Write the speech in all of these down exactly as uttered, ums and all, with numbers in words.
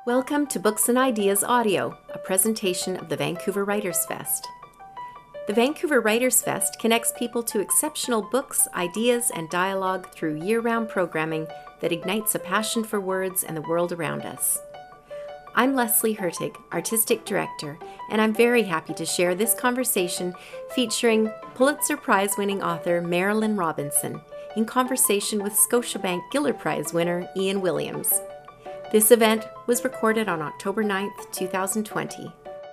Welcome to Books and Ideas Audio, a presentation of the Vancouver Writers Fest. The Vancouver Writers Fest connects people to exceptional books, ideas, and dialogue through year-round programming that ignites a passion for words and the world around us. I'm Leslie Hertig, Artistic Director, and I'm very happy to share this conversation featuring Pulitzer Prize-winning author Marilynne Robinson in conversation with Scotiabank Giller Prize winner Ian Williams. This event was recorded on October ninth, two thousand twenty.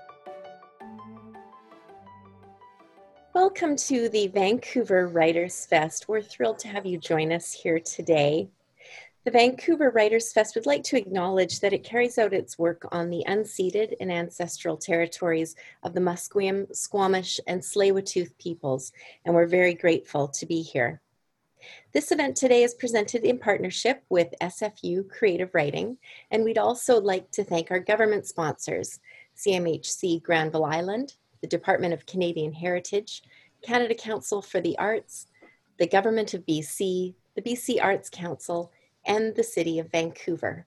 Welcome to the Vancouver Writers Fest. We're thrilled to have you join us here today. The Vancouver Writers Fest would like to acknowledge that it carries out its work on the unceded and ancestral territories of the Musqueam, Squamish, and Tsleil-Waututh peoples, and we're very grateful to be here. This event today is presented in partnership with S F U Creative Writing, and we'd also like to thank our government sponsors, C M H C Granville Island, the Department of Canadian Heritage, Canada Council for the Arts, the Government of B C, the B C Arts Council, and the City of Vancouver.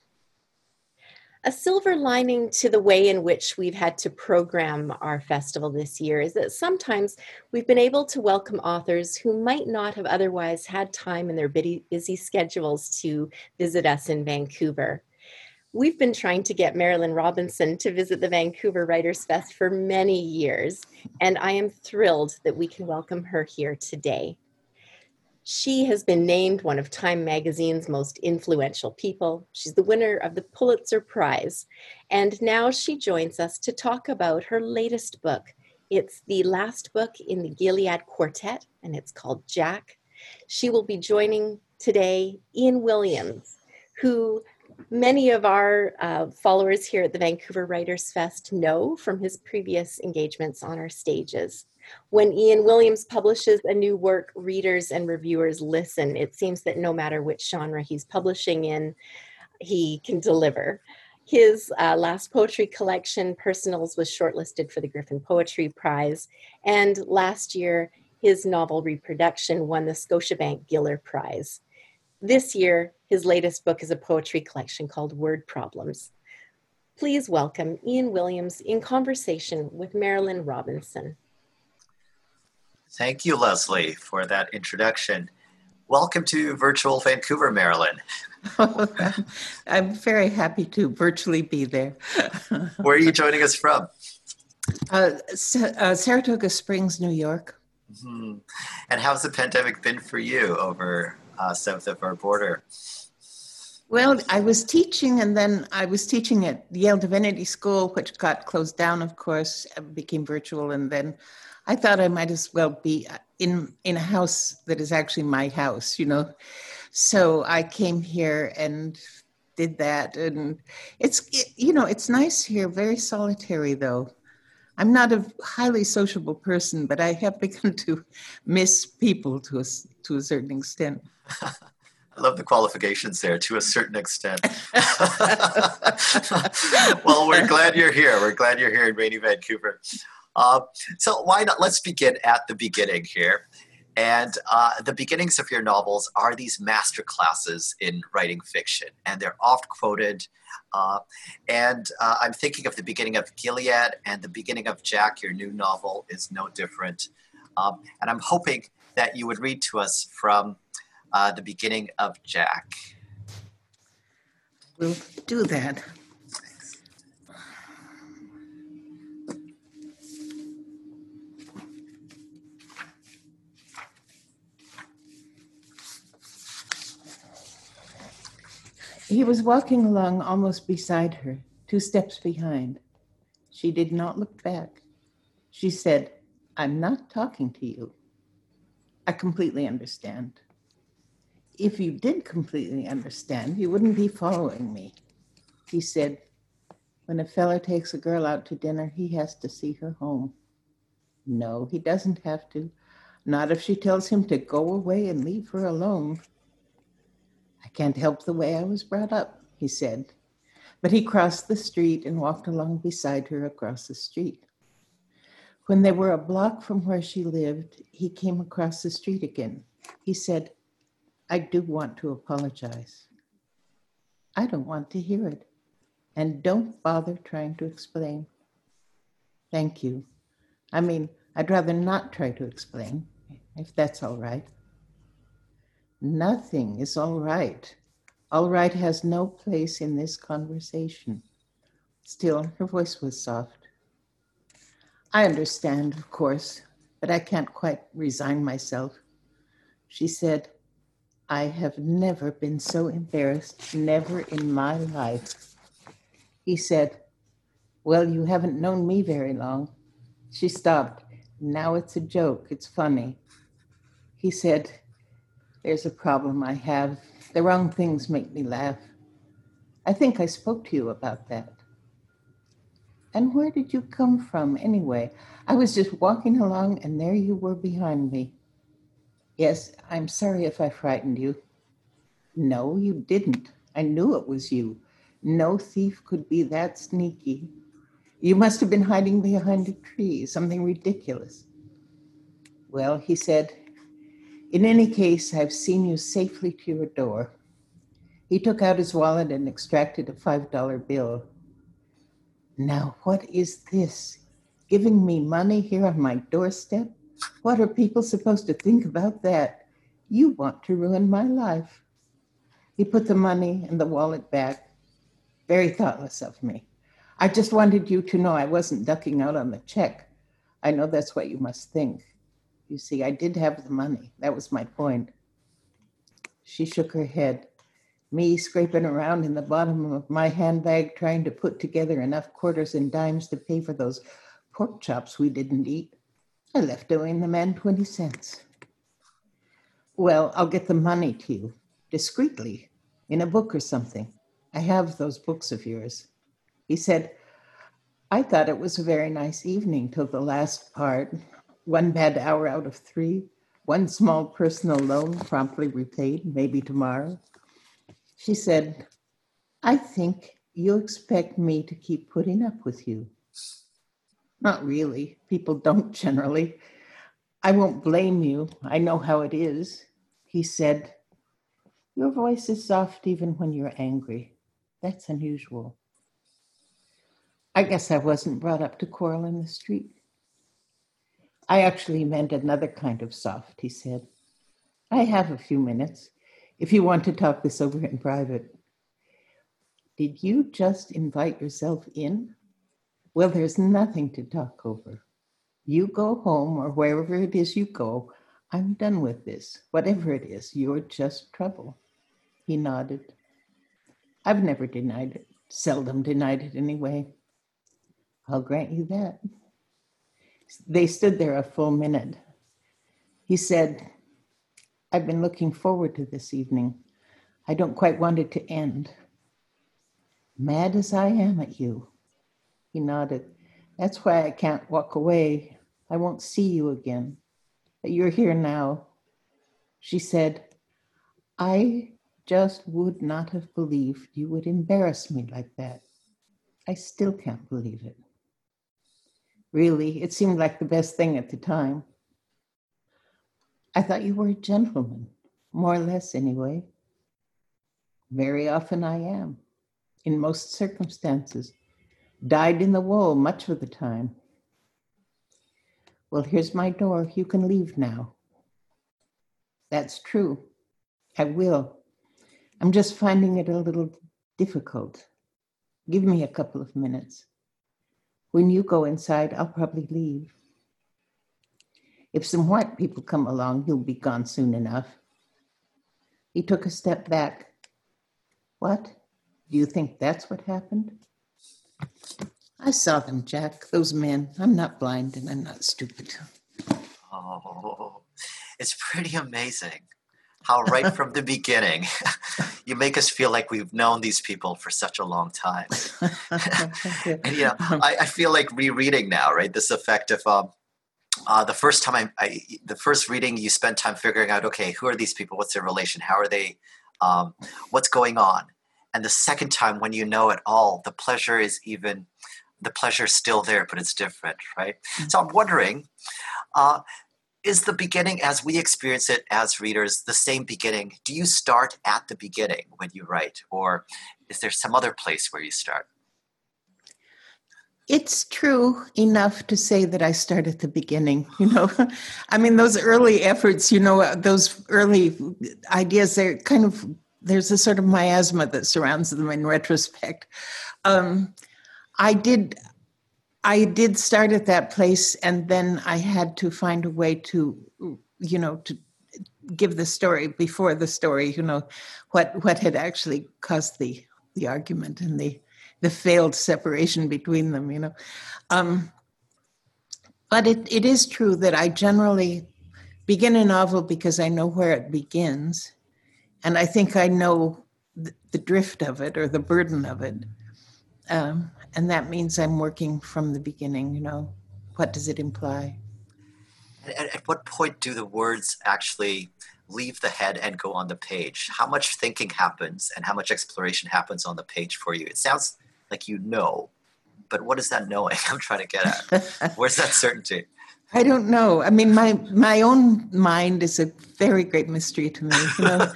A silver lining to the way in which we've had to program our festival this year is that sometimes we've been able to welcome authors who might not have otherwise had time in their busy schedules to visit us in Vancouver. We've been trying to get Marilynne Robinson to visit the Vancouver Writers Fest for many years, and I am thrilled that we can welcome her here today. She has been named one of Time Magazine's most influential people. She's the winner of the Pulitzer Prize. And now she joins us to talk about her latest book. It's the last book in the Gilead Quartet, and it's called Jack. She will be joining today Ian Williams, who many of our uh, followers here at the Vancouver Writers Fest know from his previous engagements on our stages. When Ian Williams publishes a new work, readers and reviewers listen. It seems that no matter which genre he's publishing in, he can deliver. His uh, last poetry collection, Personals, was shortlisted for the Griffin Poetry Prize. And last year, his novel Reproduction won the Scotiabank Giller Prize. This year, his latest book is a poetry collection called Word Problems. Please welcome Ian Williams in conversation with Marilynne Robinson. Thank you, Leslie, for that introduction. Welcome to virtual Vancouver, Marilynne. I'm very happy to virtually be there. Where are you joining us from? Uh, uh, Saratoga Springs, New York. Mm-hmm. And how's the pandemic been for you over uh, south of our border? Well, I was teaching, and then I was teaching at Yale Divinity School, which got closed down, of course, became virtual, and then I thought I might as well be in, in a house that is actually my house, you know. So I came here and did that. And it's, it, you know, it's nice here, very solitary though. I'm not a highly sociable person, but I have begun to miss people to a, to a certain extent. I love the qualifications there, to a certain extent. Well, we're glad you're here. We're glad you're here in rainy Vancouver. Uh, so why not, let's begin at the beginning here. And uh, the beginnings of your novels are these master classes in writing fiction, and they're oft quoted. Uh, and uh, I'm thinking of the beginning of Gilead, and the beginning of Jack, your new novel, is no different. Um, and I'm hoping that you would read to us from uh, the beginning of Jack. We'll do that. He was walking along almost beside her, two steps behind. She did not look back. She said, "I'm not talking to you. I completely understand. If you did completely understand, you wouldn't be following me." He said, "When a fella takes a girl out to dinner, he has to see her home." "No, he doesn't have to. Not if she tells him to go away and leave her alone." "I can't help the way I was brought up," he said. But he crossed the street and walked along beside her across the street. When they were a block from where she lived, he came across the street again. He said, "I do want to apologize." "I don't want to hear it." And don't bother trying to explain. Thank you. I mean, I'd rather not try to explain, if that's all right. Nothing is all right. All right has no place in this conversation. Still, her voice was soft. I understand, of course, but I can't quite resign myself. She said, I have never been so embarrassed, never in my life. He said, well, you haven't known me very long. She stopped. Now it's a joke. It's funny. He said, there's a problem I have. The wrong things make me laugh. I think I spoke to you about that. And where did you come from anyway? I was just walking along and there you were behind me. Yes, I'm sorry if I frightened you. No, you didn't. I knew it was you. No thief could be that sneaky. You must have been hiding behind a tree, something ridiculous. Well, he said, in any case, I've seen you safely to your door. He took out his wallet and extracted a five dollar bill. Now, what is this? Giving me money here on my doorstep? What are people supposed to think about that? You want to ruin my life. He put the money and the wallet back. Very thoughtless of me. I just wanted you to know I wasn't ducking out on the check. I know that's what you must think. You see, I did have the money. That was my point. She shook her head. Me scraping around in the bottom of my handbag trying to put together enough quarters and dimes to pay for those pork chops we didn't eat. I left owing the man twenty cents. Well, I'll get the money to you, discreetly, in a book or something. I have those books of yours. He said, I thought it was a very nice evening till the last part. One bad hour out of three. One small personal loan promptly repaid, maybe tomorrow. She said, I think you expect me to keep putting up with you. Not really. People don't generally. I won't blame you. I know how it is. He said, your voice is soft even when you're angry. That's unusual. I guess I wasn't brought up to quarrel in the street. I actually meant another kind of soft, he said. I have a few minutes, if you want to talk this over in private. Did you just invite yourself in? Well, there's nothing to talk over. You go home or wherever it is you go. I'm done with this. Whatever it is, you're just trouble. He nodded. I've never denied it, seldom denied it anyway. I'll grant you that. They stood there a full minute. He said, I've been looking forward to this evening. I don't quite want it to end. Mad as I am at you. He nodded. That's why I can't walk away. I won't see you again. But you're here now. She said, I just would not have believed you would embarrass me like that. I still can't believe it. Really, it seemed like the best thing at the time. I thought you were a gentleman, more or less anyway. Very often I am, in most circumstances. Dyed in the wool much of the time. Well, here's my door. You can leave now. That's true. I will. I'm just finding it a little difficult. Give me a couple of minutes. When you go inside, I'll probably leave. If some white people come along, you'll be gone soon enough. He took a step back. What? Do you think that's what happened? I saw them, Jack, those men. I'm not blind and I'm not stupid. Oh, it's pretty amazing how right from the beginning, you make us feel like we've known these people for such a long time. And, you know, I, I feel like rereading now, right? This effect of um, uh, the first time I, I, the first reading, you spend time figuring out, okay, who are these people? What's their relation? How are they? Um, what's going on? And the second time, when you know it all, the pleasure is even, the pleasure is still there, but it's different, right? Mm-hmm. So I'm wondering, uh, is the beginning, as we experience it as readers, the same beginning? Do you start at the beginning when you write, or is there some other place where you start? It's true enough to say that I start at the beginning, you know. I mean, those early efforts, you know, those early ideas, they're kind of, there's a sort of miasma that surrounds them in retrospect. Um, I did, I did start at that place, and then I had to find a way to, you know, to give the story before the story, you know, what what had actually caused the the argument and the the failed separation between them, you know. Um, but it, it is true that I generally begin a novel because I know where it begins, and I think I know the, the drift of it or the burden of it. Um, and that means I'm working from the beginning, you know. What does it imply? At, at what point do the words actually leave the head and go on the page? How much thinking happens and how much exploration happens on the page for you? It sounds like you know, but what is that knowing I'm trying to get at? Where's that certainty? I don't know. I mean, my my own mind is a very great mystery to me. You know,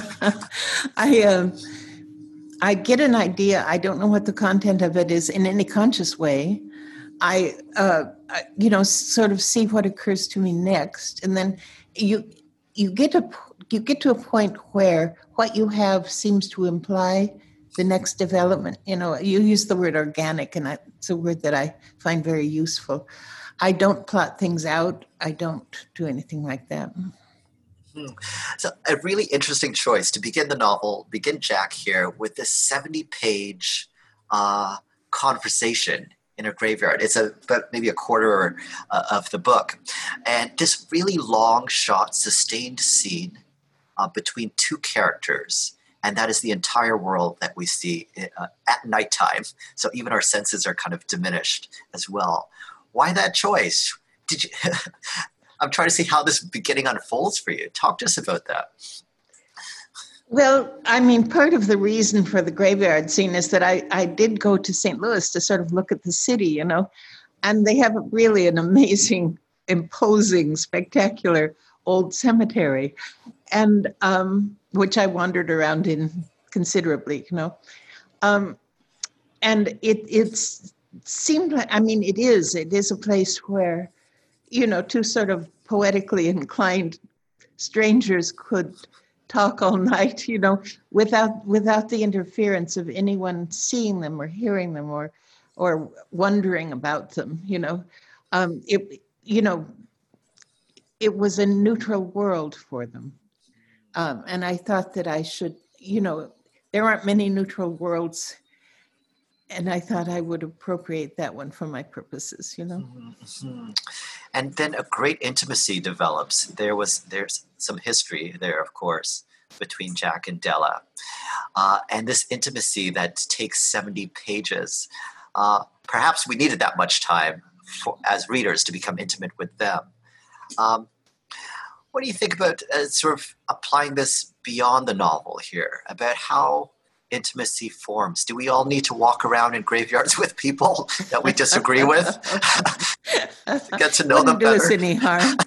I uh, I get an idea. I don't know what the content of it is in any conscious way. I, uh, I you know, sort of see what occurs to me next, and then you you get a you get to a point where what you have seems to imply the next development. You know, you use the word organic, and I, it's a word that I find very useful. I don't plot things out. I don't do anything like that. Hmm. So a really interesting choice to begin the novel, begin Jack here with this seventy-page uh, conversation in a graveyard. It's a but maybe a quarter uh, of the book. And this really long shot, sustained scene uh, between two characters. And that is the entire world that we see uh, at nighttime. So even our senses are kind of diminished as well. Why that choice? Did you? I'm trying to see how this beginning unfolds for you. Talk to us about that. Well, I mean, part of the reason for the graveyard scene is that I, I did go to Saint Louis to sort of look at the city, you know, and they have really an amazing, imposing, spectacular old cemetery, and um, which I wandered around in considerably, you know. Um, and it it's seemed like, I mean, it is, it is a place where, you know, two sort of poetically inclined strangers could talk all night, you know, without without the interference of anyone seeing them or hearing them or or wondering about them, you know. Um, it, you know, it was a neutral world for them. Um, and I thought that I should, you know, there aren't many neutral worlds, and I thought I would appropriate that one for my purposes, you know. Mm-hmm. And then a great intimacy develops. There was there's some history there, of course, between Jack and Della, uh, and this intimacy that takes seventy pages. Uh, perhaps we needed that much time for, as readers to become intimate with them. Um, what do you think about uh, sort of applying this beyond the novel here, about how intimacy forms? Do we all need to walk around in graveyards with people that we disagree with to get to know Wouldn't them better? do us any harm.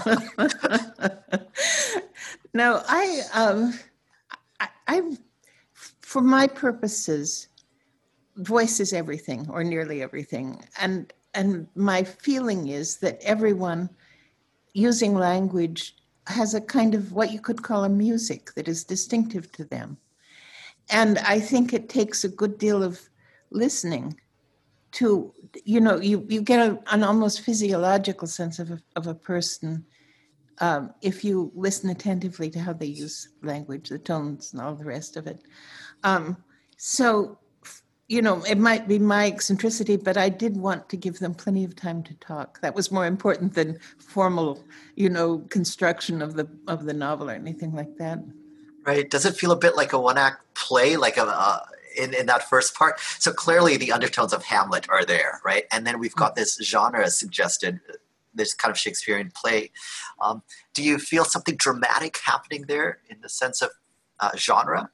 No, I, um, I, I, for my purposes, voice is everything, or nearly everything, and and my feeling is that everyone using language has a kind of what you could call a music that is distinctive to them. And I think it takes a good deal of listening to, you know, you, you get a, an almost physiological sense of a, of a person um, if you listen attentively to how they use language, the tones and all the rest of it. Um, so, you know, it might be my eccentricity, but I did want to give them plenty of time to talk. That was more important than formal, you know, construction of the of the novel or anything like that. Right. Does it feel a bit like a one-act play, like a, uh, in, in that first part? So clearly the undertones of Hamlet are there, right? And then we've got this genre suggested, this kind of Shakespearean play. Um, do you feel something dramatic happening there in the sense of uh, genre?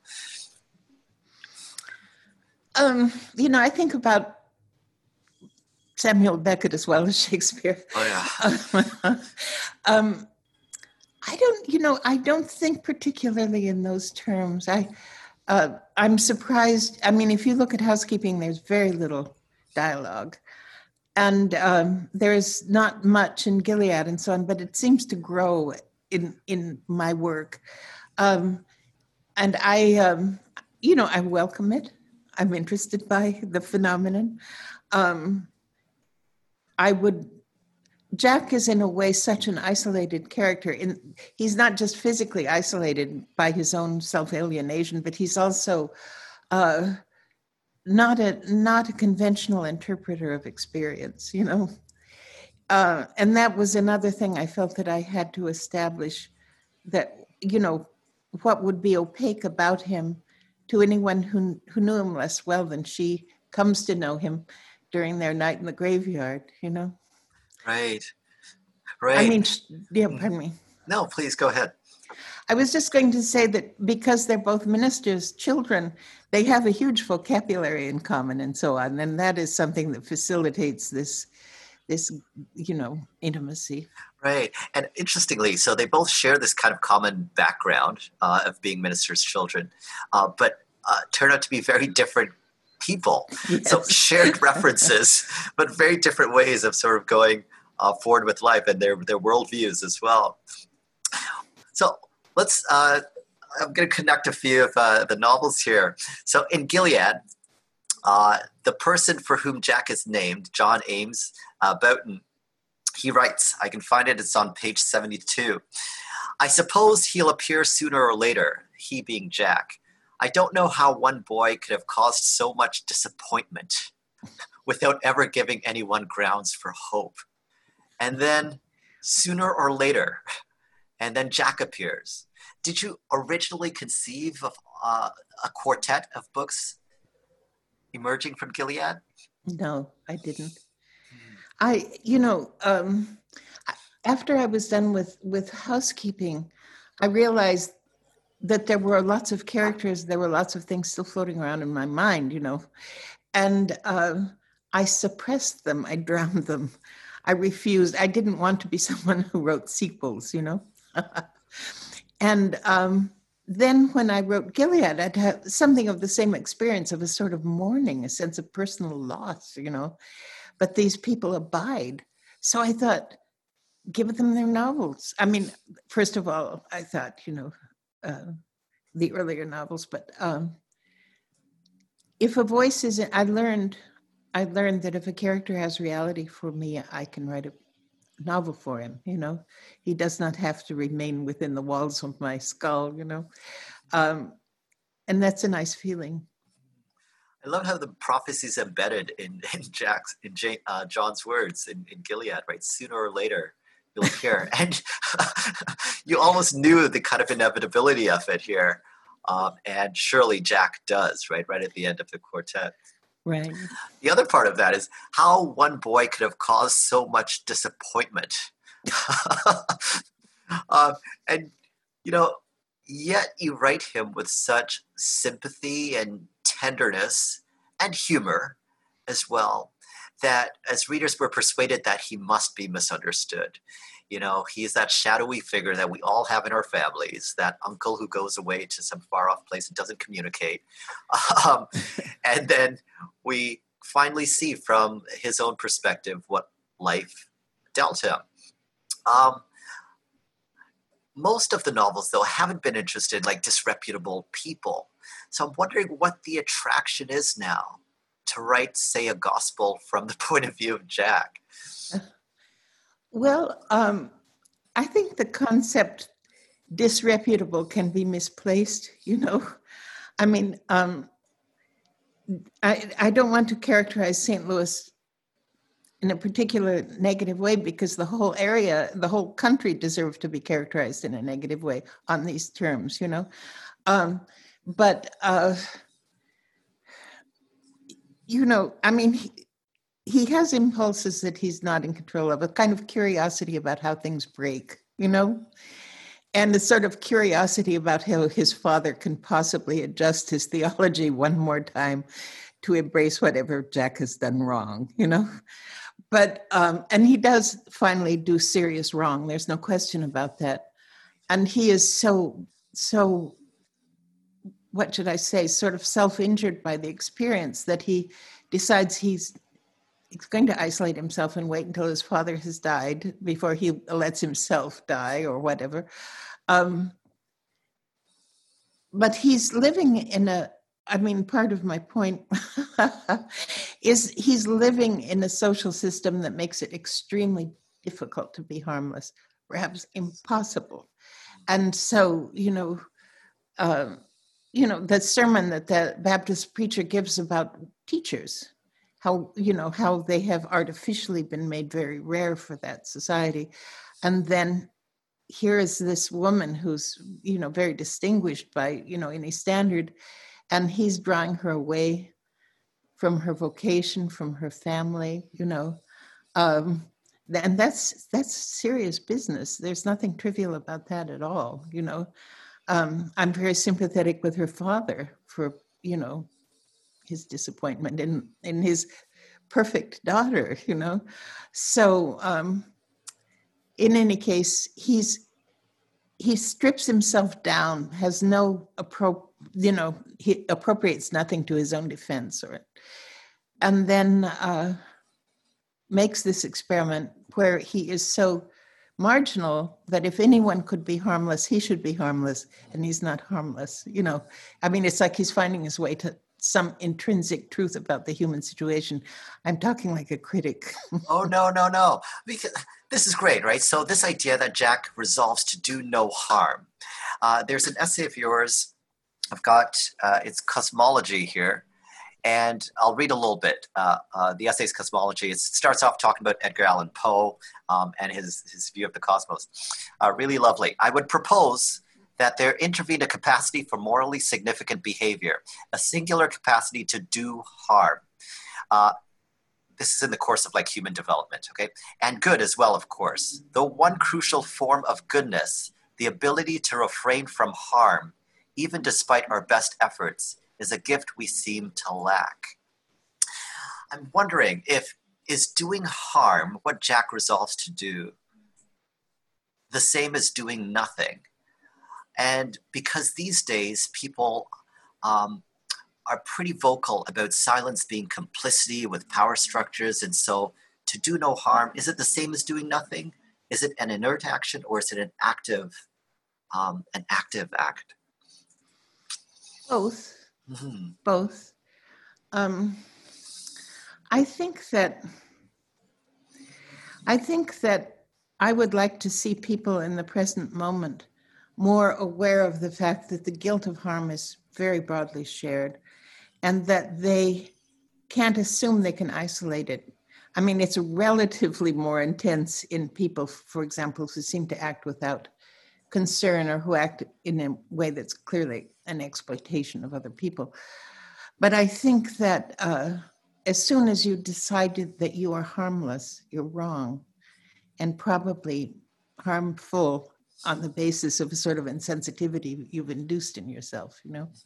Um, you know, I think about Samuel Beckett as well as Shakespeare. Oh, yeah. um, I don't, you know, I don't think particularly in those terms. I, uh, I'm surprised. I mean, if you look at Housekeeping, there's very little dialogue. And um, there is not much in Gilead and so on, but it seems to grow in in my work. Um, and I, um, you know, I welcome it. I'm interested by the phenomenon. Um, I would, Jack is in a way such an isolated character. In, he's not just physically isolated by his own self-alienation, but he's also uh, not a not a conventional interpreter of experience, you know. Uh, and that was another thing I felt that I had to establish, that, you know, what would be opaque about him to anyone who who knew him less well than she comes to know him during their night in the graveyard, you know? Right, right. I mean, yeah, pardon me. No, please go ahead. I was just going to say that because they're both ministers' children, they have a huge vocabulary in common and so on. And that is something that facilitates this, this, you know, intimacy. Right. And interestingly, so they both share this kind of common background uh, of being ministers' children, uh, but uh, turn out to be very different people. Yes. So shared references, but very different ways of sort of going uh, forward with life and their, their worldviews as well. So let's, uh, I'm going to connect a few of uh, the novels here. So in Gilead, uh, the person for whom Jack is named, John Ames uh, Boughton, he writes, I can find it, it's on page seventy-two. I suppose he'll appear sooner or later, he being Jack. I don't know how one boy could have caused so much disappointment without ever giving anyone grounds for hope. And then sooner or later, and then Jack appears. Did you originally conceive of uh, a quartet of books emerging from Gilead? No, I didn't. I, you know, um, after I was done with, with housekeeping, I realized that there were lots of characters, there were lots of things still floating around in my mind, you know, and uh, I suppressed them, I drowned them. I refused. I didn't want to be someone who wrote sequels, you know. And um, then when I wrote Gilead, I'd have something of the same experience of a sort of mourning, a sense of personal loss, you know. But these people abide. So I thought, give them their novels. I mean, first of all, I thought, you know, uh, the earlier novels, but um, if a voice is, I learned, I learned that if a character has reality for me, I can write a novel for him, you know. He does not have to remain within the walls of my skull, you know. Um, and that's a nice feeling. I love how the prophecy is embedded in, in Jack's, in Jane, uh, John's words in, in Gilead, right? Sooner or later, you'll appear. And you almost knew the kind of inevitability of it here. Um, and surely Jack does, right? Right at the end of the quartet. Right. The other part of that is how one boy could have caused so much disappointment. um, and, you know, yet you write him with such sympathy and tenderness and humor as well, that as readers we're persuaded that he must be misunderstood. You know, he's that shadowy figure that we all have in our families, that uncle who goes away to some far off place and doesn't communicate. Um, and then we finally see from his own perspective what life dealt him. Um, most of the novels, though, haven't been interested in like disreputable people. So I'm wondering what the attraction is now to write, say, a gospel from the point of view of Jack. Well, um, I think the concept disreputable can be misplaced, you know. I mean, um, I, I don't want to characterize Saint Louis in a particular negative way because the whole area, the whole country deserves to be characterized in a negative way on these terms, you know. Um, but, uh, you know, I mean, he, he has impulses that he's not in control of, a kind of curiosity about how things break, you know, and a sort of curiosity about how his father can possibly adjust his theology one more time to embrace whatever Jack has done wrong, you know. But, um, and he does finally do serious wrong. There's no question about that. And he is so, so, what should I say, sort of self-injured by the experience that he decides he's he's going to isolate himself and wait until his father has died before he lets himself die or whatever. Um, but he's living in a, I mean, part of my point is he's living in a social system that makes it extremely difficult to be harmless, perhaps impossible. And so, you know, uh, you know, the sermon that the Baptist preacher gives about teachers, how, you know, how they have artificially been made very rare for that society. And then here is this woman who's, you know, very distinguished by, you know, any standard, and he's drawing her away from her vocation, from her family, you know. Um, and that's that's serious business. There's nothing trivial about that at all, you know. Um, I'm very sympathetic with her father for, you know, his disappointment in, in his perfect daughter, you know. So um, in any case, he's he strips himself down, has no, appro- you know, he appropriates nothing to his own defense, or, and then uh, makes this experiment where he is so marginal that if anyone could be harmless, he should be harmless, and he's not harmless. You know, I mean, it's like he's finding his way to some intrinsic truth about the human situation. I'm talking like a critic. Oh, no, no, no. Because this is great, right? So this idea that Jack resolves to do no harm. Uh, there's an essay of yours. I've got uh, its cosmology here. And I'll read a little bit. Uh, uh, the essay's cosmology. It starts off talking about Edgar Allan Poe um, and his, his view of the cosmos. Uh, really lovely. I would propose that there intervene a capacity for morally significant behavior, a singular capacity to do harm. Uh, this is in the course of like human development, okay? And good as well, of course. Though one crucial form of goodness, the ability to refrain from harm, even despite our best efforts, is a gift we seem to lack. I'm wondering if, is doing harm what Jack resolves to do the same as doing nothing? And because these days people um, are pretty vocal about silence being complicity with power structures, and so to do no harm, is it the same as doing nothing? Is it an inert action, or is it an active, um, an active act? Both. Mm-hmm. Both. Um, I think that I think that I would like to see people in the present moment more aware of the fact that the guilt of harm is very broadly shared, and that they can't assume they can isolate it. I mean, it's relatively more intense in people, for example, who seem to act without concern or who act in a way that's clearly an exploitation of other people. But I think that uh, as soon as you decided that you are harmless, you're wrong, and probably harmful on the basis of a sort of insensitivity you've induced in yourself, you know?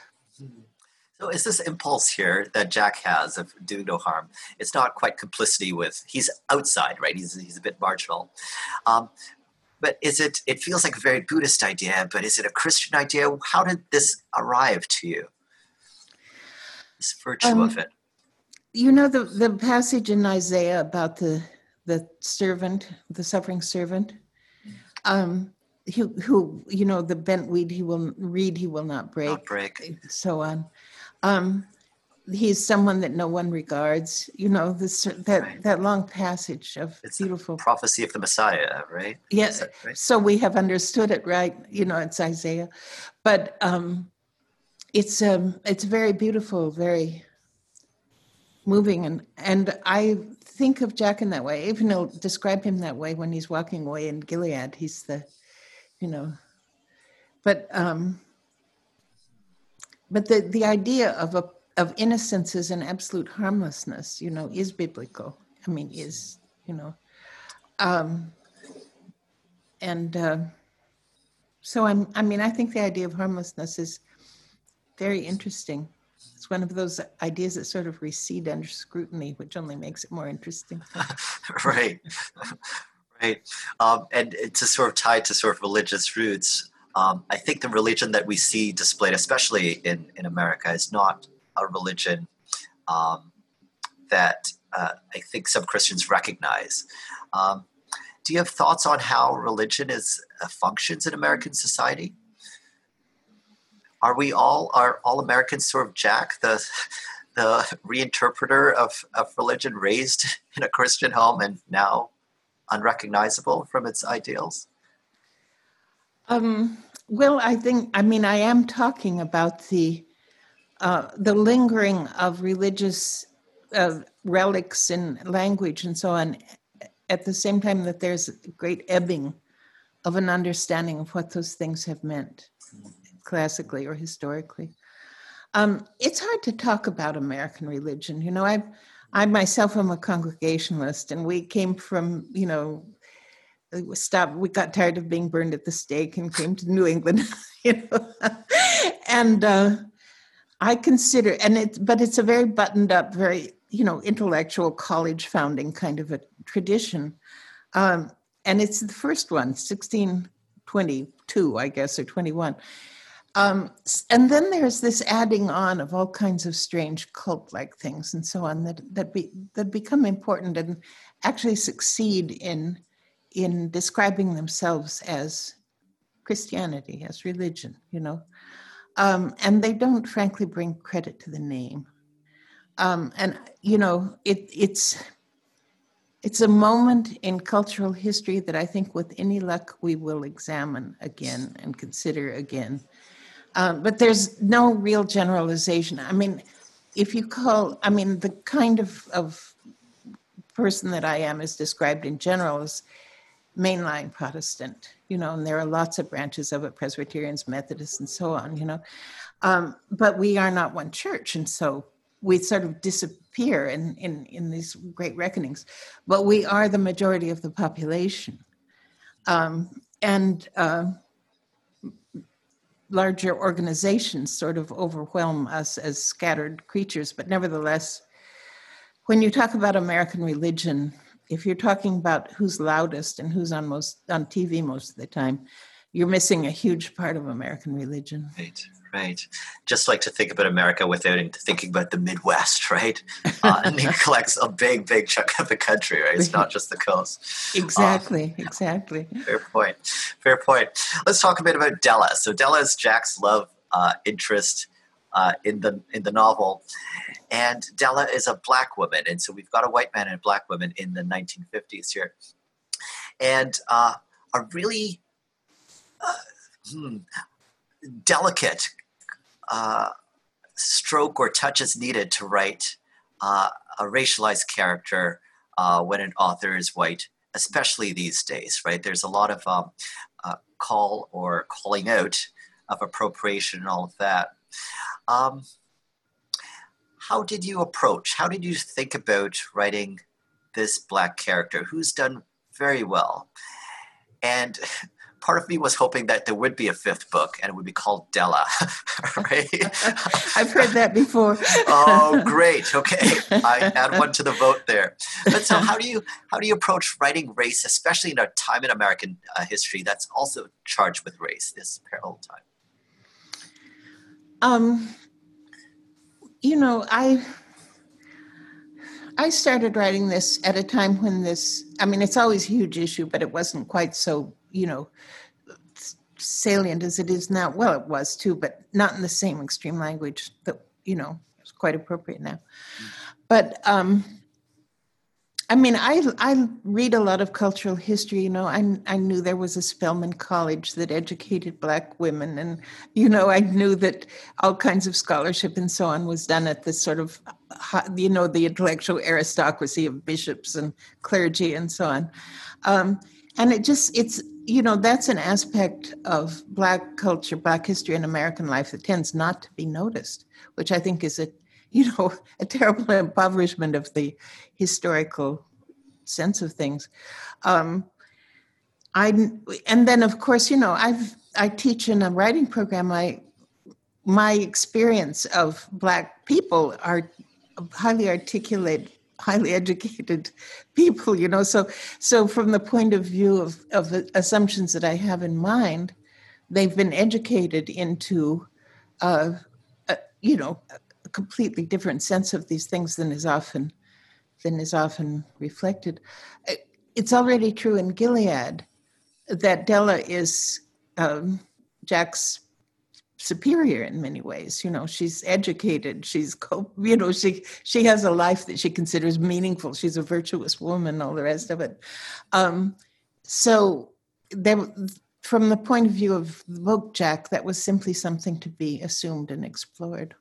So is this impulse here that Jack has of doing no harm, it's not quite complicity with, he's outside, right? He's, he's a bit marginal. Um, but is it, it feels like a very Buddhist idea, but is it a Christian idea? How did this arrive to you? This virtue um, of it. You know, the, the passage in Isaiah about the the servant, the suffering servant, um, who, who, you know, the bent weed he will read, he will not break, not break. So on. Um, he's someone that no one regards, you know, this, that, right. that long passage of it's beautiful. Prophecy of the Messiah, right? Yes. Yeah, right? So we have understood it, right? You know, it's Isaiah, but um, it's, um, it's very beautiful, very moving. And, and I think of Jack in that way. Even he'll describe him that way when he's walking away in Gilead. He's the, you know, but um, but the, the idea of a of innocence as an absolute harmlessness, you know, is biblical. I mean, is, you know, um, and uh, so I'm. I mean, I think the idea of harmlessness is very interesting. It's one of those ideas that sort of recede under scrutiny, which only makes it more interesting. Right, right. Um, and to sort of tie to sort of religious roots, um, I think the religion that we see displayed, especially in, in America, is not a religion um, that uh, I think some Christians recognize. Um, do you have thoughts on how religion is uh, functions in American society? Are we all are all Americans sort of Jack, the the reinterpreter of, of religion, raised in a Christian home and now unrecognizable from its ideals? Um, well, I think, I mean, I am talking about the uh, the lingering of religious uh, relics in language and so on, at the same time that there's a great ebbing of an understanding of what those things have meant, classically or historically. Um, it's hard to talk about American religion. You know, I, I myself am a Congregationalist, and we came from, you know, we stopped. We got tired of being burned at the stake and came to New England. You know, and uh, I consider, and it, but it's a very buttoned up, very, you know, intellectual college founding kind of a tradition, um, and it's the first one, sixteen twenty-two, I guess, or twenty-one. Um, and then there's this adding on of all kinds of strange cult-like things and so on that that be, that become important and actually succeed in in describing themselves as Christianity, as religion, you know. Um, and they don't, frankly, bring credit to the name. Um, and, you know, it, it's it's a moment in cultural history that I think with any luck we will examine again and consider again. Um, but there's no real generalization. I mean, if you call, I mean, the kind of, of person that I am is described in general as mainline Protestant, you know, and there are lots of branches of it, Presbyterians, Methodists, and so on, you know. Um, but we are not one church, and so we sort of disappear in, in, in these great reckonings. But we are the majority of the population. Um, and... Uh, larger organizations sort of overwhelm us as scattered creatures. But nevertheless, when you talk about American religion, if you're talking about who's loudest and who's on most on T V most of the time, you're missing a huge part of American religion. Right, right. Just like to think about America without thinking about the Midwest, right? Uh, and it collects a big, big chunk of the country, right? It's not just the coast. Exactly, uh, exactly. Fair point, fair point. Let's talk a bit about Della. So Della is Jack's love uh, interest uh, in the in the novel. And Della is a black woman. And so we've got a white man and a black woman in the nineteen fifties here. And uh, a really... Uh, hmm, delicate uh, stroke or touch is needed to write uh, a racialized character uh, when an author is white, especially these days, right? There's a lot of um, uh, call or calling out of appropriation and all of that. Um, how did you approach, how did you think about writing this black character who's done very well? And part of me was hoping that there would be a fifth book and it would be called Della, right? I've heard that before. Oh, great. Okay. I add one to the vote there. But so how do you how do you approach writing race, especially in a time in American uh, history that's also charged with race, this parallel time? Um, you know, I I started writing this at a time when this, I mean, it's always a huge issue, but it wasn't quite so, you know, salient as it is now. Well, it was too, but not in the same extreme language that, you know, it's quite appropriate now. Mm. But, um, I mean, I I read a lot of cultural history, you know. I, I knew there was a Spelman College that educated Black women. And, you know, I knew that all kinds of scholarship and so on was done at this sort of, you know, the intellectual aristocracy of bishops and clergy and so on. Um, and it just, it's, you know, that's an aspect of Black culture, Black history, and American life that tends not to be noticed, which I think is a, you know, a terrible impoverishment of the historical sense of things. Um, I and then, of course, you know, I've I teach in a writing program. I my experience of Black people are highly articulate, highly educated people. You know, so so from the point of view of of the assumptions that I have in mind, they've been educated into, uh, uh, you know. completely different sense of these things than is often than is often reflected. It's already true in Gilead that Della is um, Jack's superior in many ways. You know, she's educated. She's, you know, she she has a life that she considers meaningful. She's a virtuous woman, all the rest of it. Um, so there, from the point of view of the book, Jack, that was simply something to be assumed and explored.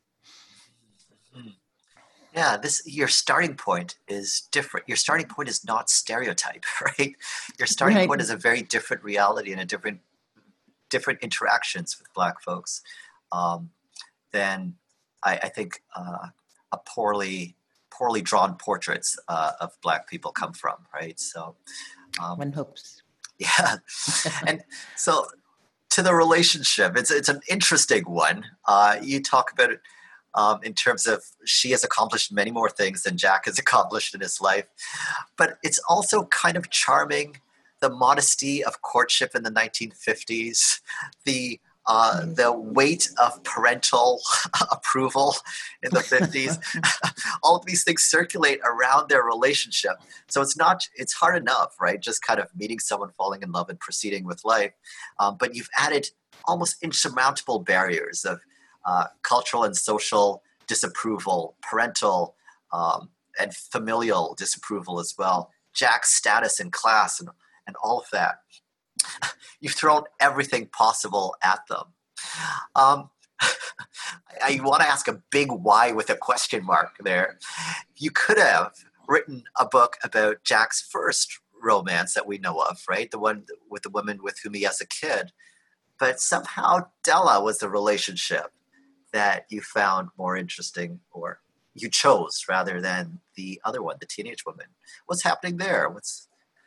Yeah, this your starting point is different. Your starting point is not stereotype, right? Your starting Right. point is a very different reality and a different different interactions with Black folks um, than I, I think uh, a poorly poorly drawn portraits uh, of Black people come from, right? So, um, One hopes. yeah, and so to the relationship, it's it's an interesting one. Uh, you talk about it. Um, in terms of she has accomplished many more things than Jack has accomplished in his life. But it's also kind of charming, the modesty of courtship in the nineteen fifties, the uh, the weight of parental approval in the fifties. All of these things circulate around their relationship. So it's not, it's hard enough, right? Just kind of meeting someone, falling in love and proceeding with life. Um, but you've added almost insurmountable barriers of Uh, cultural and social disapproval, parental um, and familial disapproval as well, Jack's status in class and, and all of that. You've thrown everything possible at them. Um, I, I want to ask a big why with a question mark there. You could have written a book about Jack's first romance that we know of, right? The one with the woman with whom he has a kid. But somehow Della was the relationship that you found more interesting, or you chose rather than the other one, the teenage woman. What's happening there? What's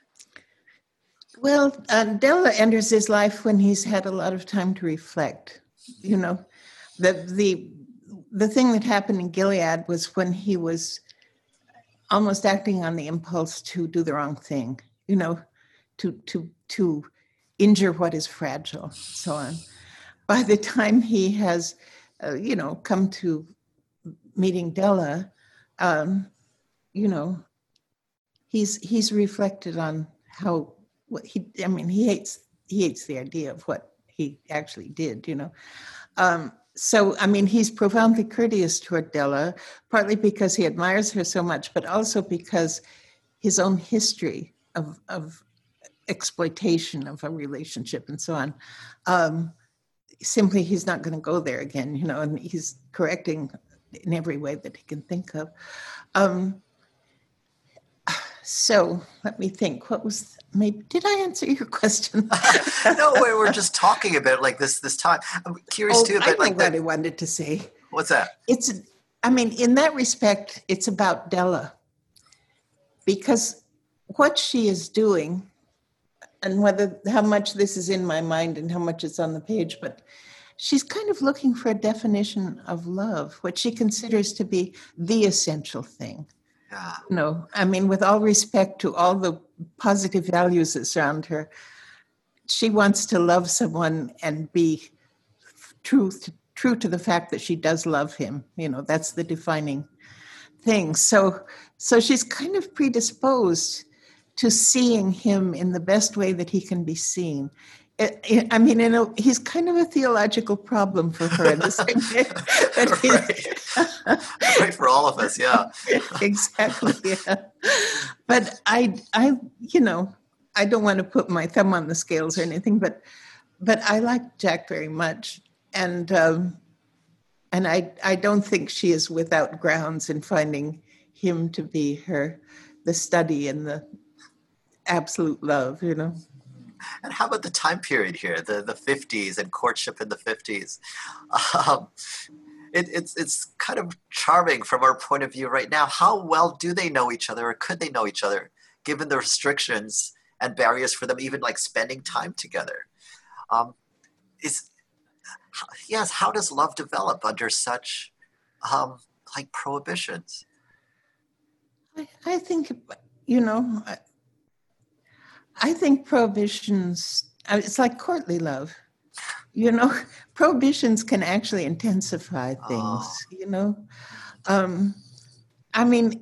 Well, uh, Della enters his life when he's had a lot of time to reflect. You know, the the the thing that happened in Gilead was when he was almost acting on the impulse to do the wrong thing. You know, to to to injure what is fragile, so on. By the time he has Uh, you know, come to meeting Della, um, you know, he's he's reflected on how what he. I mean, he hates he hates the idea of what he actually did. You know, um, so I mean, he's profoundly courteous toward Della, partly because he admires her so much, but also because his own history of of exploitation of a relationship and so on. Um, Simply, he's not going to go there again, you know, and he's correcting in every way that he can think of. Um, so let me think. What was maybe? Did I answer your question? No, we were just talking about like this this time. I'm curious oh, too about I know like what the, I wanted to say. What's that? It's, I mean, in that respect, it's about Della, because what she is doing. And whether how much this is in my mind and how much it's on the page, but she's kind of looking for a definition of love, what she considers to be the essential thing. Yeah. You know, I mean, with all respect to all the positive values that surround her, she wants to love someone and be true, true to the fact that she does love him. You know, that's the defining thing. So, so she's kind of predisposed to seeing him in the best way that he can be seen. It, it, I mean, you know, he's kind of a theological problem for her in the same way. That right. Right, for all of us, yeah. Exactly, yeah. But I, I, you know, I don't want to put my thumb on the scales or anything, but, but I like Jack very much, and um, and I, I don't think she is without grounds in finding him to be her, the study and the absolute love, you know. And how about the time period here, the the fifties and courtship in the fifties? Um, it, it's it's kind of charming from our point of view right now. How well do they know each other, or could they know each other, given the restrictions and barriers for them even like spending time together? Um, is yes, how does love develop under such um, like prohibitions? I, I think, you know, I, I think prohibitions, it's like courtly love. You know, prohibitions can actually intensify things, oh. you know. Um, I mean,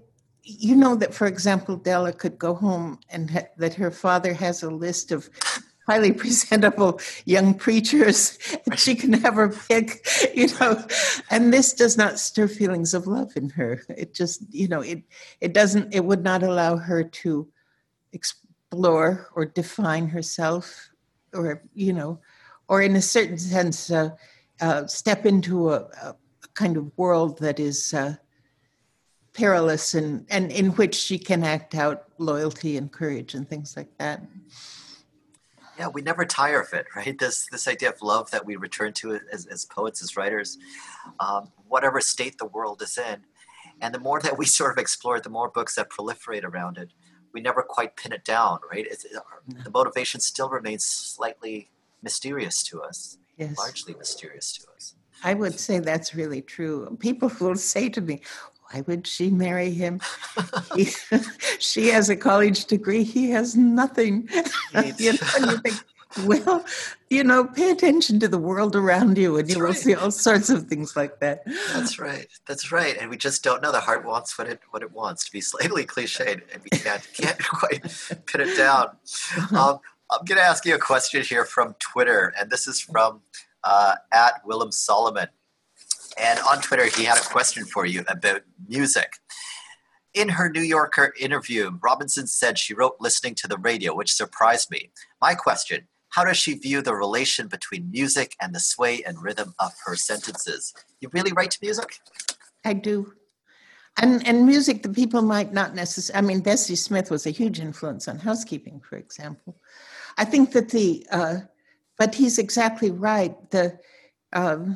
you know that, for example, Della could go home and ha- that her father has a list of highly presentable young preachers, and she can have her pick, you know, and this does not stir feelings of love in her. It just, you know, it it doesn't, it would not allow her to explore or define herself, or, you know, or in a certain sense, uh, uh, step into a, a kind of world that is uh, perilous, and, and in which she can act out loyalty and courage and things like that. Yeah, we never tire of it, right? This this idea of love that we return to as, as poets, as writers, um, whatever state the world is in. And the more that we sort of explore it, the more books that proliferate around it. We never quite pin it down, right? It's, it, the motivation still remains slightly mysterious to us, Yes. Largely mysterious to us. I would say that's really true. People will say to me, why would she marry him? He, she has a college degree. He has nothing. You know, and you think, well, you know, pay attention to the world around you, and That's you will right. see all sorts of things like that. That's right. That's right. And we just don't know. The heart wants what it what it wants, to be slightly cliched, and we can't can't quite pin it down. Um, I'm going to ask you a question here from Twitter, and this is from uh, at Willem Solomon. And on Twitter, he had a question for you about music. In her New Yorker interview, Robinson said she wrote listening to the radio, which surprised me. My question, how does she view the relation between music and the sway and rhythm of her sentences? You really write to music? I do. And and music, the people might not necessarily, I mean, Bessie Smith was a huge influence on housekeeping, for example. I think that the, uh, but he's exactly right. The, um,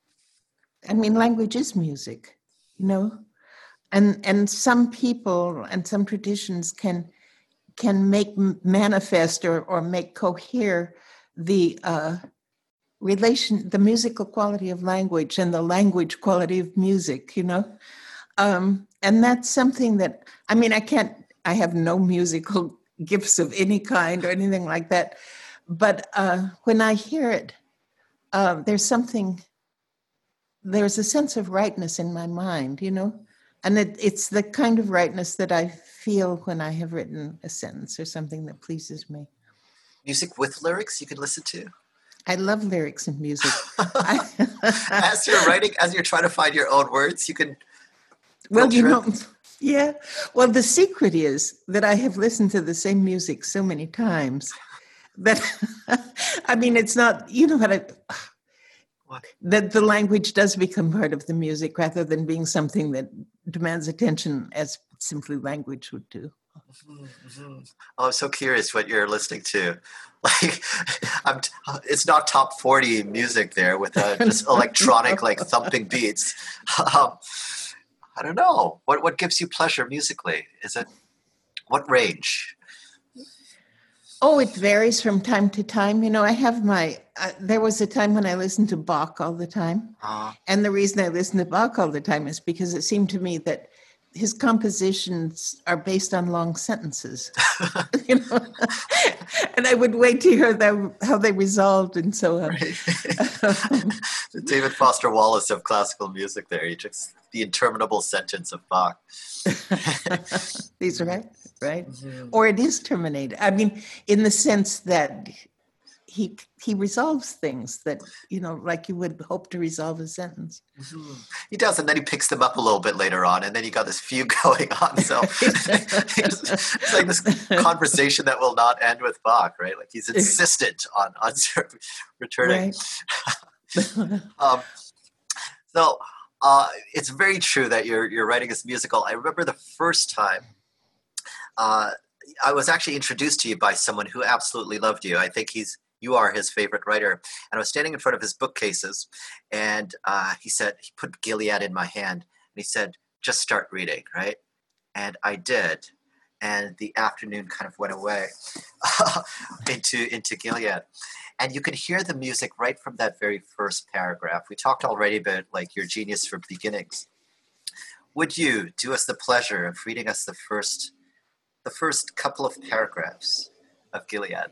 I mean, language is music, you know? And and some people and some traditions can can make manifest or, or make cohere the uh, relation, the musical quality of language and the language quality of music, you know? Um, and that's something that, I mean, I can't, I have no musical gifts of any kind or anything like that. But uh, when I hear it, uh, there's something, there's a sense of rightness in my mind, you know? And it, it's the kind of rightness that I feel when I have written a sentence or something that pleases me. Music with lyrics you can listen to? I love lyrics and music. As you're writing, as you're trying to find your own words, you can... Well, you know, yeah. Well, the secret is that I have listened to the same music so many times that, I mean, it's not, you know what I... What? That the language does become part of the music rather than being something that demands attention as simply language would do. Mm-hmm, mm-hmm. Oh, I'm so curious what you're listening to. Like, I'm. T- it's not top forty music there with uh, just electronic, like thumping beats. Um, I don't know. What what gives you pleasure musically? Is it what range? Oh, it varies from time to time. You know, I have my, uh, there was a time when I listened to Bach all the time. Uh-huh. And the reason I listened to Bach all the time is because it seemed to me that his compositions are based on long sentences. You know? And I would wait to hear them, how they resolved and so on. Right. The David Foster Wallace of classical music there. He just, the interminable sentence of Bach. These are right. Right? Mm-hmm. Or it is terminated. I mean, in the sense that he he resolves things that, you know, like you would hope to resolve a sentence. Mm-hmm. He does, and then he picks them up a little bit later on, and then you got this fugue going on. So it's, it's like this conversation that will not end with Bach, right? Like he's insistent on, on returning. Right. um, so uh, it's very true that you're you're writing this musical. I remember the first time Uh, I was actually introduced to you by someone who absolutely loved you. I think he's you are his favorite writer. And I was standing in front of his bookcases, and uh, he said, he put Gilead in my hand, and he said, just start reading, right? And I did. And the afternoon kind of went away into, into Gilead. And you can hear the music right from that very first paragraph. We talked already about like your genius for beginnings. Would you do us the pleasure of reading us the first the first couple of paragraphs of Gilead?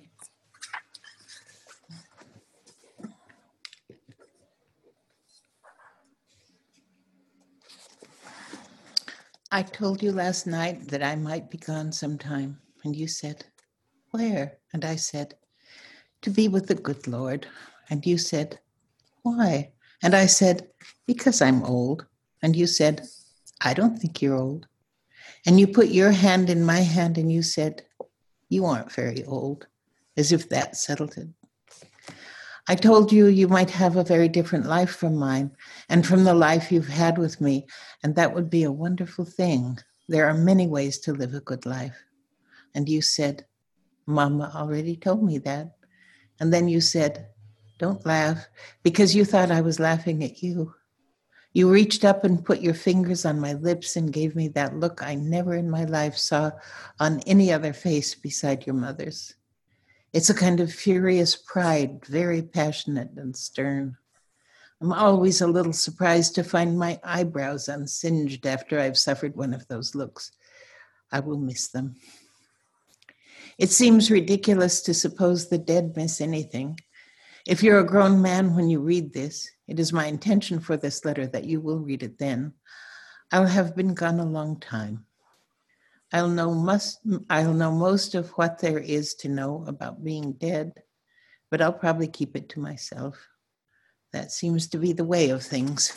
I told you last night that I might be gone sometime, and you said, where? And I said, to be with the good Lord. And you said, why? And I said, because I'm old. And you said, I don't think you're old. And you put your hand in my hand and you said, you aren't very old, as if that settled it. I told you you might have a very different life from mine and from the life you've had with me, and that would be a wonderful thing. There are many ways to live a good life. And you said, Mama already told me that. And then you said, don't laugh, because you thought I was laughing at you. You reached up and put your fingers on my lips and gave me that look I never in my life saw on any other face beside your mother's. It's a kind of furious pride, very passionate and stern. I'm always a little surprised to find my eyebrows unsinged after I've suffered one of those looks. I will miss them. It seems ridiculous to suppose the dead miss anything. If you're a grown man when you read this, it is my intention for this letter that you will read it then. I'll have been gone a long time. I'll know must, I'll know most of what there is to know about being dead, but I'll probably keep it to myself. That seems to be the way of things.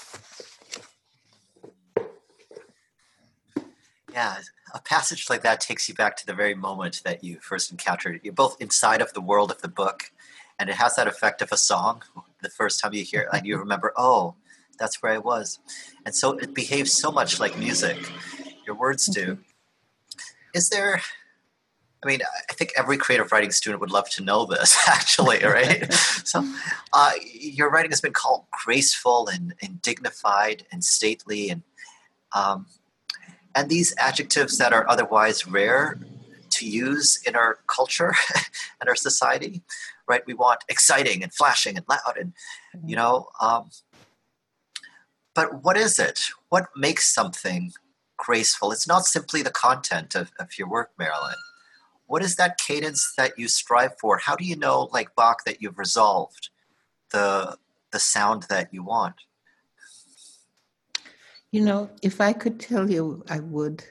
Yeah, a passage like that takes you back to the very moment that you first encountered it. You're both inside of the world of the book, and it has that effect of a song. The first time you hear it, and you remember, oh, that's where I was. And so it behaves so much like music. Your words do. Is there, I mean, I think every creative writing student would love to know this, actually, right? So uh, your writing has been called graceful and, and dignified and stately, and um, and these adjectives that are otherwise rare to use in our culture and our society, right? We want exciting and flashing and loud and, you know, um, but what is it? What makes something graceful? It's not simply the content of, of your work, Marilyn. What is that cadence that you strive for? How do you know, like Bach, that you've resolved the the sound that you want? You know, if I could tell you, I would.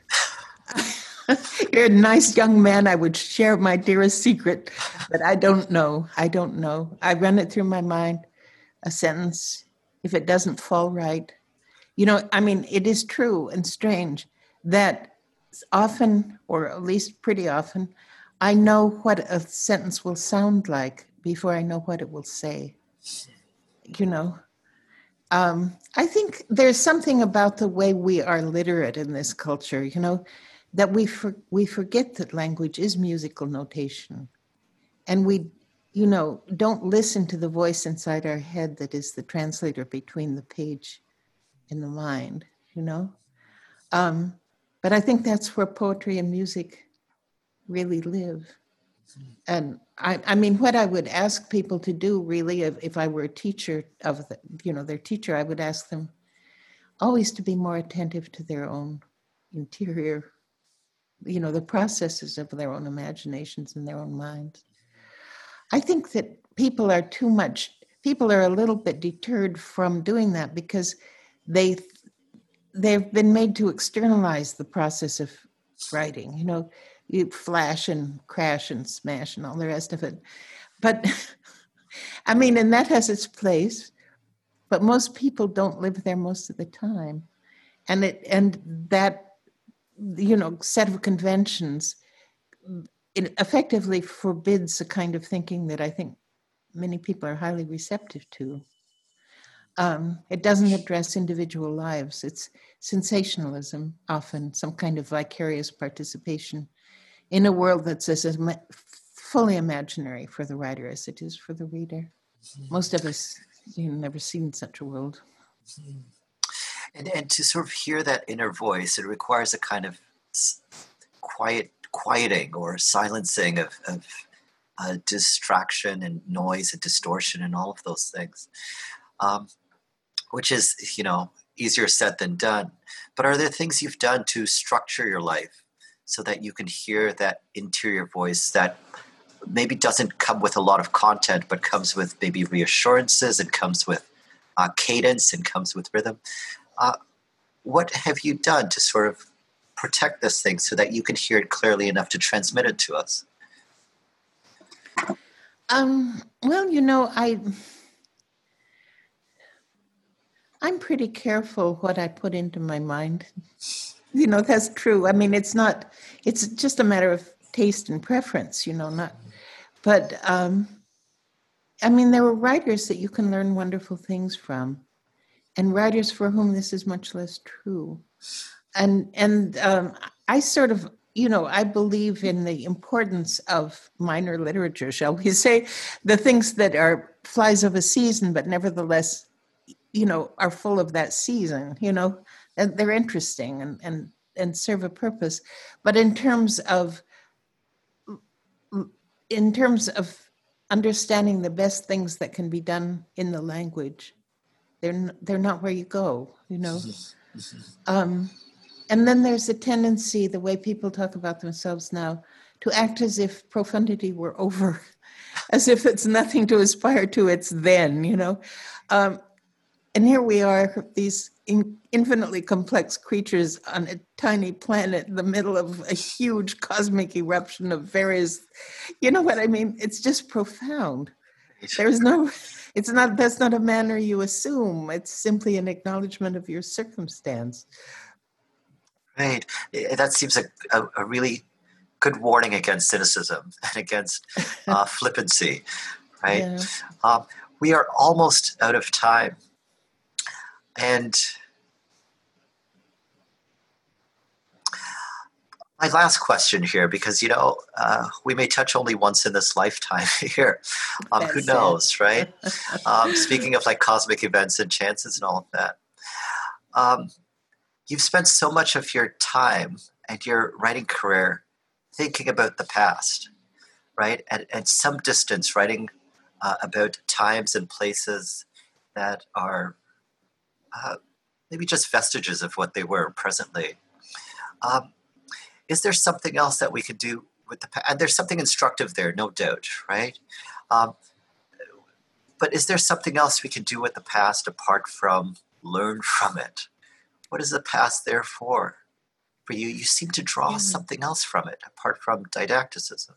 You're a nice young man. I would share my dearest secret, but I don't know. I don't know. I run it through my mind, a sentence. If it doesn't fall right, you know, I mean, it is true and strange that often, or at least pretty often, I know what a sentence will sound like before I know what it will say. You know, um, I think there's something about the way we are literate in this culture, you know, that we for, we forget that language is musical notation. And we, you know, don't listen to the voice inside our head that is the translator between the page and the mind, you know. Um, but I think that's where poetry and music really live. And I, I mean, what I would ask people to do really, if, if I were a teacher of, the, you know, their teacher, I would ask them always to be more attentive to their own interior, you know, the processes of their own imaginations and their own minds. I think that people are too much, people are a little bit deterred from doing that because they, they've been made to externalize the process of writing, you know, you flash and crash and smash and all the rest of it. But I mean, and that has its place, but most people don't live there most of the time. And it, and that, you know, set of conventions, it effectively forbids the kind of thinking that I think many people are highly receptive to. Um, it doesn't address individual lives. It's sensationalism, often some kind of vicarious participation in a world that's as ima- fully imaginary for the writer as it is for the reader. Most of us, you know, never seen such a world. And, and to sort of hear that inner voice, it requires a kind of quiet, quieting or silencing of, of uh, distraction and noise and distortion and all of those things, um, which is, you know, easier said than done. But are there things you've done to structure your life so that you can hear that interior voice that maybe doesn't come with a lot of content, but comes with maybe reassurances and comes with uh, cadence and comes with rhythm? Uh, what have you done to sort of protect this thing so that you can hear it clearly enough to transmit it to us? Um, well, you know, I, I'm pretty careful what I put into my mind. You know, that's true. I mean, it's not, it's just a matter of taste and preference, you know, not, but, um, I mean, there were writers that you can learn wonderful things from, and writers for whom this is much less true. And, and um, I sort of, you know, I believe in the importance of minor literature, shall we say, the things that are flies of a season, but nevertheless, you know, are full of that season, you know, and they're interesting and, and, and serve a purpose. But in terms of, in terms of understanding the best things that can be done in the language, they're, they're not where you go, you know. Um, and then there's a tendency, the way people talk about themselves now, to act as if profundity were over, as if it's nothing to aspire to, it's then, you know. Um, and here we are, these in, infinitely complex creatures on a tiny planet in the middle of a huge cosmic eruption of various, you know what I mean? It's just profound. There's no, it's not, that's not a manner you assume. It's simply an acknowledgement of your circumstance. Right. That seems a, a, a really good warning against cynicism and against uh, flippancy, right? Yeah. Um, we are almost out of time. And my last question here, because, you know, uh, we may touch only once in this lifetime here. Um, who knows, it. Right? um, speaking of like cosmic events and chances and all of that. Um, you've spent so much of your time and your writing career thinking about the past, right? And at some distance, writing uh, about times and places that are uh, maybe just vestiges of what they were presently. Um, is there something else that we could do with the past? And there's something instructive there, no doubt, right? Um, but is there something else we can do with the past apart from learn from it? What is the past there for? For you, you seem to draw mm. something else from it apart from didacticism.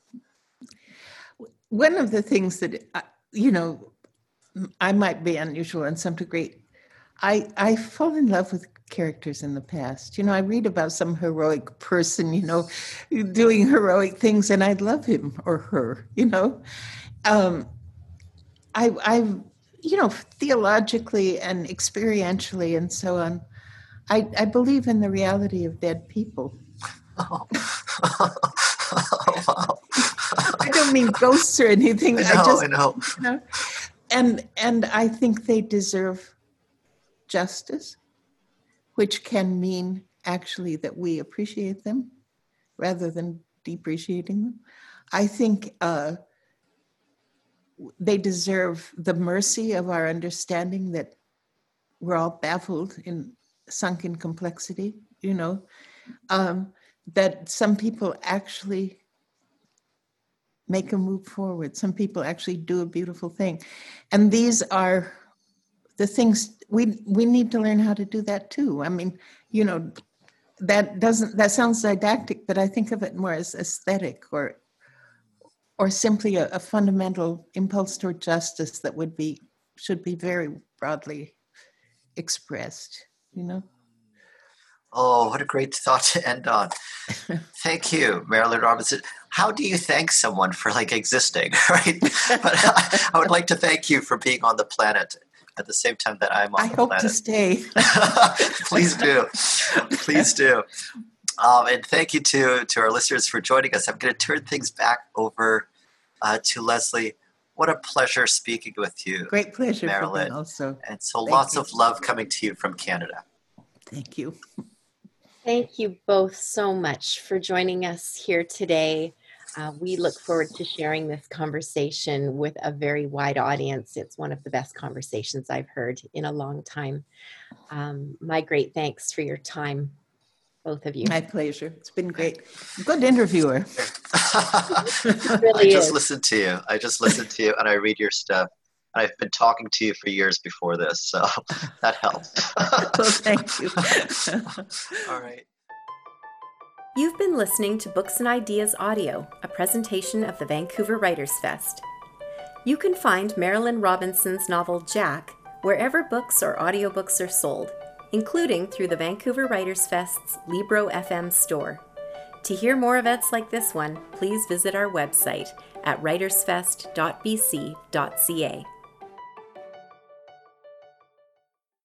One of the things that, you know, I might be unusual in some degree, I, I fall in love with characters in the past. You know, I read about some heroic person, you know, doing heroic things, and I love him or her, you know. Um, I, I, you know, theologically and experientially and so on, I, I believe in the reality of dead people. Oh. Oh, wow. I don't mean ghosts or anything. I know, I just, I know. You know. And, and I think they deserve justice, which can mean actually that we appreciate them rather than depreciating them. I think uh, they deserve the mercy of our understanding that we're all baffled in sunk in complexity, you know, um, that some people actually make a move forward. Some people actually do a beautiful thing. And these are the things we we need to learn how to do that too. I mean, you know, that doesn't, that sounds didactic, but I think of it more as aesthetic or or simply a, a fundamental impulse toward justice that would be, should be very broadly expressed, you know? Oh, what a great thought to end on. Thank you, Marilynne Robinson. How do you thank someone for like existing, right? But I, I would like to thank you for being on the planet at the same time that I'm on I the hope planet. to stay. Please do. Please do. Um, and thank you to, to our listeners for joining us. I'm going to turn things back over uh, to Leslie. What a pleasure speaking with you. Great pleasure, Marilynne. For me also. And so Thank lots you. of love coming to you from Canada. Thank you. Thank you both so much for joining us here today. Uh, we look forward to sharing this conversation with a very wide audience. It's one of the best conversations I've heard in a long time. Um, my great thanks for your time, both of you. My pleasure. It's been great. Good interviewer. Really I just is. listened to you. I just listened to you and I read your stuff. And I've been talking to you for years before this, so that helps. Well, thank you. All right. You've been listening to Books and Ideas Audio, a presentation of the Vancouver Writers Fest. You can find Marilynne Robinson's novel Jack wherever books or audiobooks are sold, including through the Vancouver Writers Fest's Libro F M store. To hear more events like this one, please visit our website at writersfest dot b c dot c a.